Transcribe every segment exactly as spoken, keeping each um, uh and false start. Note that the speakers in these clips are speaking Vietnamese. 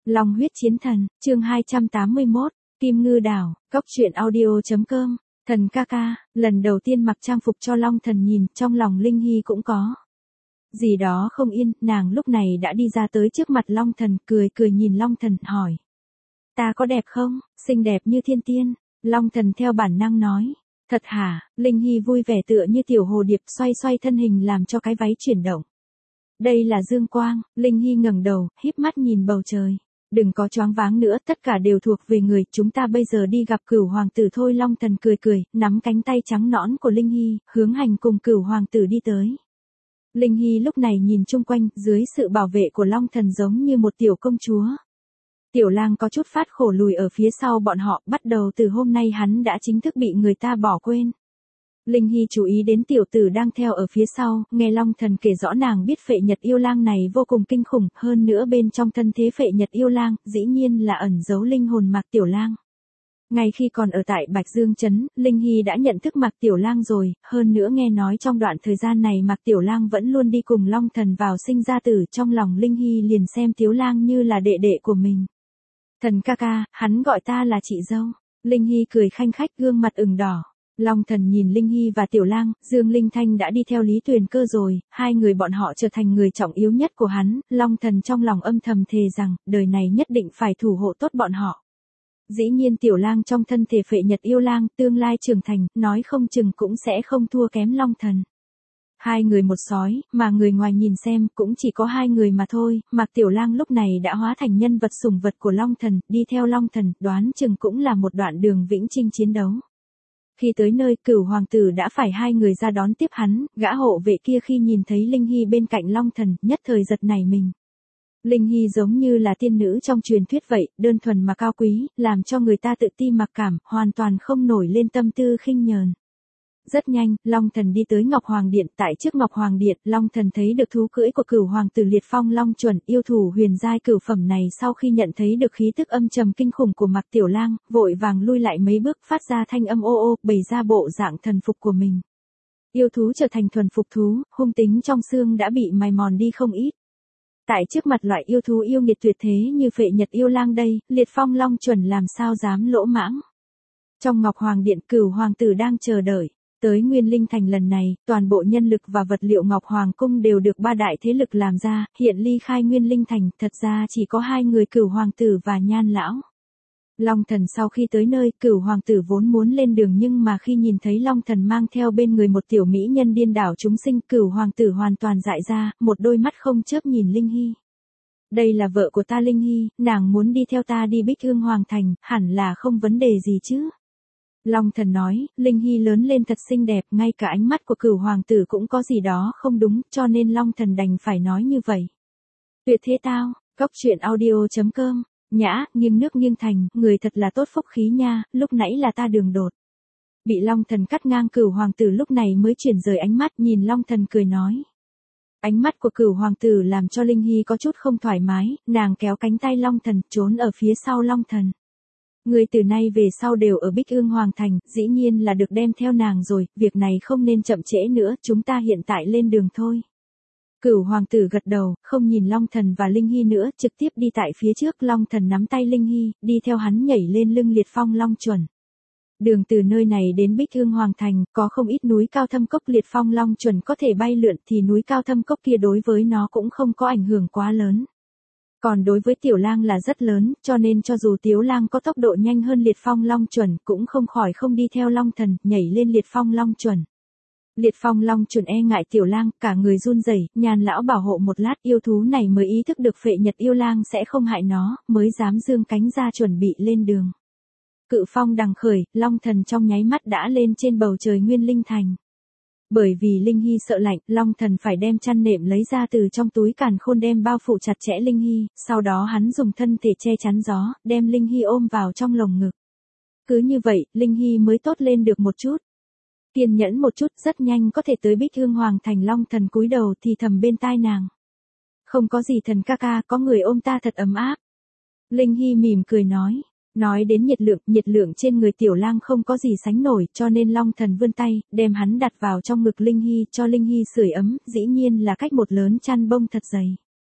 Long huyết chiến thần, chương hai trăm tám mươi mốt, Kim Ngư Đảo, cốc truyện audio.com, thần ca ca, lần đầu tiên mặc trang phục cho Long Thần nhìn, trong lòng Linh Hy cũng có gì đó không yên, nàng lúc này đã đi ra tới trước mặt Long Thần, cười cười nhìn Long Thần, hỏi. Ta có đẹp không, xinh đẹp như thiên tiên, Long Thần theo bản năng nói. Thật hả, Linh Hy vui vẻ tựa như tiểu hồ điệp xoay xoay thân hình làm cho cái váy chuyển động. Đây là dương quang, Linh Hy ngẩng đầu, híp mắt nhìn bầu trời. Đừng có choáng váng nữa, tất cả đều thuộc về người, chúng ta bây giờ đi gặp Cửu hoàng tử thôi. Long Thần cười cười, nắm cánh tay trắng nõn của Linh Hy, hướng hành cùng Cửu hoàng tử đi tới. Linh Hy lúc này nhìn chung quanh, dưới sự bảo vệ của Long Thần giống như một tiểu công chúa. Tiểu Lang có chút phát khổ lùi ở phía sau bọn họ, bắt đầu từ hôm nay hắn đã chính thức bị người ta bỏ quên. Linh Hy chú ý đến tiểu tử đang theo ở phía sau, nghe Long Thần kể rõ nàng biết Phệ Nhật Yêu Lang này vô cùng kinh khủng, hơn nữa bên trong thân thế Phệ Nhật Yêu Lang, dĩ nhiên là ẩn giấu linh hồn Mạc Tiểu Lang. Ngay khi còn ở tại Bạch Dương Trấn, Linh Hy đã nhận thức Mạc Tiểu Lang rồi, hơn nữa nghe nói trong đoạn thời gian này Mạc Tiểu Lang vẫn luôn đi cùng Long Thần vào sinh ra tử, trong lòng Linh Hy liền xem Tiểu Lang như là đệ đệ của mình. Thần ca ca, hắn gọi ta là chị dâu. Linh Hy cười khanh khách, gương mặt ửng đỏ. Long Thần nhìn Linh Hy và Tiểu Lang, Dương Linh Thanh đã đi theo Lý Tuyền Cơ rồi, hai người bọn họ trở thành người trọng yếu nhất của hắn, Long Thần trong lòng âm thầm thề rằng, đời này nhất định phải thủ hộ tốt bọn họ. Dĩ nhiên Tiểu Lang trong thân thể Phệ Nhật Yêu Lang, tương lai trưởng thành, nói không chừng cũng sẽ không thua kém Long Thần. Hai người một sói, mà người ngoài nhìn xem cũng chỉ có hai người mà thôi, Mạc Tiểu Lang lúc này đã hóa thành nhân vật sủng vật của Long Thần, đi theo Long Thần, đoán chừng cũng là một đoạn đường vĩnh chinh chiến đấu. Khi tới nơi, Cửu hoàng tử đã phải hai người ra đón tiếp hắn, gã hộ vệ kia khi nhìn thấy Linh Hy bên cạnh Long Thần, nhất thời giật nảy mình. Linh Hy giống như là tiên nữ trong truyền thuyết vậy, đơn thuần mà cao quý, làm cho người ta tự ti mặc cảm, hoàn toàn không nổi lên tâm tư khinh nhờn. Rất nhanh, Long Thần đi tới Ngọc Hoàng Điện, tại trước Ngọc Hoàng Điện, Long Thần thấy được thú cưỡi của Cửu hoàng tử Liệt Phong Long chuẩn, yêu thủ huyền giai cửu phẩm này sau khi nhận thấy được khí tức âm trầm kinh khủng của Mạc Tiểu Lang, vội vàng lui lại mấy bước, phát ra thanh âm ô ô, bày ra bộ dạng thần phục của mình. Yêu thú trở thành thuần phục thú, hung tính trong xương đã bị mài mòn đi không ít. Tại trước mặt loại yêu thú yêu nghiệt tuyệt thế như Phệ Nhật Yêu Lang đây, Liệt Phong Long chuẩn làm sao dám lỗ mãng. Trong Ngọc Hoàng Điện, Cửu hoàng tử đang chờ đợi. Tới Nguyên Linh Thành lần này, toàn bộ nhân lực và vật liệu Ngọc Hoàng Cung đều được ba đại thế lực làm ra, hiện ly khai Nguyên Linh Thành, thật ra chỉ có hai người Cửu hoàng tử và Nhan lão. Long Thần sau khi tới nơi, Cửu hoàng tử vốn muốn lên đường nhưng mà khi nhìn thấy Long Thần mang theo bên người một tiểu mỹ nhân điên đảo chúng sinh, Cửu hoàng tử hoàn toàn dại ra, một đôi mắt không chớp nhìn Linh Hy. Đây là vợ của ta Linh Hy, nàng muốn đi theo ta đi Bích Hương Hoàng Thành, hẳn là không vấn đề gì chứ. Long Thần nói, Linh Hy lớn lên thật xinh đẹp, ngay cả ánh mắt của Cửu hoàng tử cũng có gì đó không đúng, cho nên Long Thần đành phải nói như vậy. Tuyệt thế tao, cốc truyện audio.com, nhã, nghiêng nước nghiêng thành, người thật là tốt phúc khí nha, lúc nãy là ta đường đột. Bị Long Thần cắt ngang, Cửu hoàng tử lúc này mới chuyển rời ánh mắt, nhìn Long Thần cười nói. Ánh mắt của Cửu hoàng tử làm cho Linh Hy có chút không thoải mái, nàng kéo cánh tay Long Thần, trốn ở phía sau Long Thần. Người từ nay về sau đều ở Bích Hương Hoàng Thành, dĩ nhiên là được đem theo nàng rồi, việc này không nên chậm trễ nữa, chúng ta hiện tại lên đường thôi. Cửu hoàng tử gật đầu, không nhìn Long Thần và Linh Hy nữa, trực tiếp đi tại phía trước, Long Thần nắm tay Linh Hy, đi theo hắn nhảy lên lưng Liệt Phong Long chuẩn. Đường từ nơi này đến Bích Hương Hoàng Thành, có không ít núi cao thâm cốc, Liệt Phong Long chuẩn có thể bay lượn thì núi cao thâm cốc kia đối với nó cũng không có ảnh hưởng quá lớn. Còn đối với Tiểu Lang là rất lớn, cho nên cho dù Tiểu Lang có tốc độ nhanh hơn Liệt Phong Long chuẩn, cũng không khỏi không đi theo Long Thần, nhảy lên Liệt Phong Long chuẩn. Liệt Phong Long chuẩn e ngại Tiểu Lang, cả người run rẩy, Nhan lão bảo hộ một lát, yêu thú này mới ý thức được Phệ Nhật Yêu Lang sẽ không hại nó, mới dám dương cánh ra chuẩn bị lên đường. Cự phong đằng khởi, Long Thần trong nháy mắt đã lên trên bầu trời Nguyên Linh Thành. Bởi vì Linh Hy sợ lạnh, Long Thần phải đem chăn nệm lấy ra từ trong túi càn khôn đem bao phủ chặt chẽ Linh Hy, sau đó hắn dùng thân thể che chắn gió, đem Linh Hy ôm vào trong lồng ngực. Cứ như vậy, Linh Hy mới tốt lên được một chút. Kiên nhẫn một chút, rất nhanh có thể tới Bích Hương Hoàng Thành. Long Thần cúi đầu thì thầm bên tai nàng. Không có gì thần ca ca, có người ôm ta thật ấm áp. Linh Hy mỉm cười nói. Nói đến nhiệt lượng, nhiệt lượng trên người Tiểu Lang không có gì sánh nổi, cho nên Long Thần vươn tay, đem hắn đặt vào trong ngực Linh Hy, cho Linh Hy sưởi ấm, dĩ nhiên là cách một lớn chăn bông thật dày.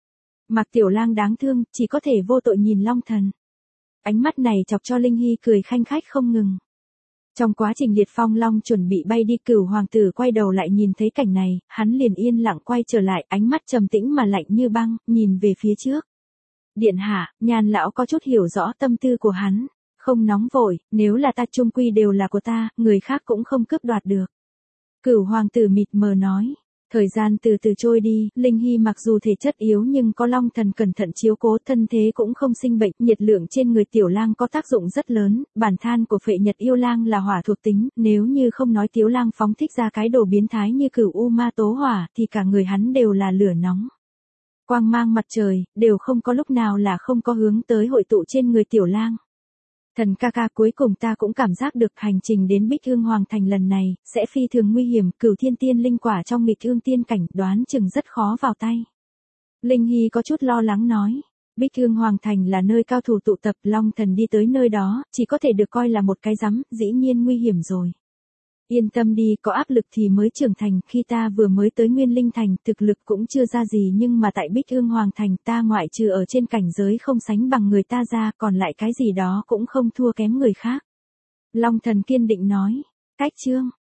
Mạc Tiểu Lang đáng thương, chỉ có thể vô tội nhìn Long Thần. Ánh mắt này chọc cho Linh Hy cười khanh khách không ngừng. Trong quá trình Liệt Phong Long chuẩn bị bay đi, Cửu hoàng tử quay đầu lại nhìn thấy cảnh này, hắn liền yên lặng quay trở lại, ánh mắt trầm tĩnh mà lạnh như băng, nhìn về phía trước. Điện hạ, Nhan lão có chút hiểu rõ tâm tư của hắn, không nóng vội, nếu là ta chung quy đều là của ta, người khác cũng không cướp đoạt được. Cửu hoàng tử mịt mờ nói. Thời gian từ từ trôi đi, Linh Hy mặc dù thể chất yếu nhưng có Long Thần cẩn thận chiếu cố, thân thế cũng không sinh bệnh, nhiệt lượng trên người Tiểu Lang có tác dụng rất lớn, bản than của Phệ Nhật Yêu Lang là hỏa thuộc tính, nếu như không nói Tiểu Lang phóng thích ra cái đồ biến thái như Cửu U Ma Tố Hỏa, thì cả người hắn đều là lửa nóng. Quang mang mặt trời, đều không có lúc nào là không có hướng tới hội tụ trên người Tiểu Lang. Thần ca ca, cuối cùng ta cũng cảm giác được hành trình đến Bích Hương Hoàng Thành lần này, sẽ phi thường nguy hiểm, Cửu Thiên Tiên linh quả trong nghịch hương tiên cảnh, đoán chừng rất khó vào tay. Linh Hy có chút lo lắng nói, Bích Hương Hoàng Thành là nơi cao thủ tụ tập, Long Thần đi tới nơi đó, chỉ có thể được coi là một cái rắm, dĩ nhiên nguy hiểm rồi. Yên tâm đi, có áp lực thì mới trưởng thành, khi ta vừa mới tới Nguyên Linh Thành, thực lực cũng chưa ra gì, nhưng mà tại Bích Hương Hoàng Thành ta ngoại trừ ở trên cảnh giới không sánh bằng người ta ra, còn lại cái gì đó cũng không thua kém người khác. Long Thần kiên định nói, cách chương.